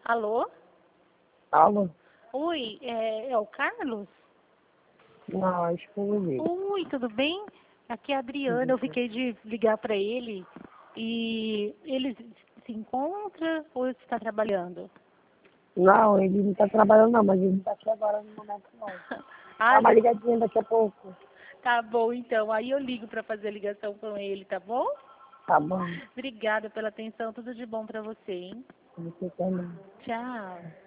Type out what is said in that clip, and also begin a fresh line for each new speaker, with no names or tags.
Alô?
Alô?
Oi, é o Carlos?
Não, acho que eu ouvi.
Oi, tudo bem? Aqui é a Adriana, eu fiquei de ligar para ele e ele se encontra ou está trabalhando?
Não, ele não tá trabalhando não, mas ele não tá aqui agora no momento não.
Ah,
Dá uma ligadinha daqui a pouco.
tá bom então, aí eu ligo para fazer a ligação com ele, tá bom?
Tá bom.
Obrigada pela atenção, tudo de bom para você, hein?
Você também.
Tchau.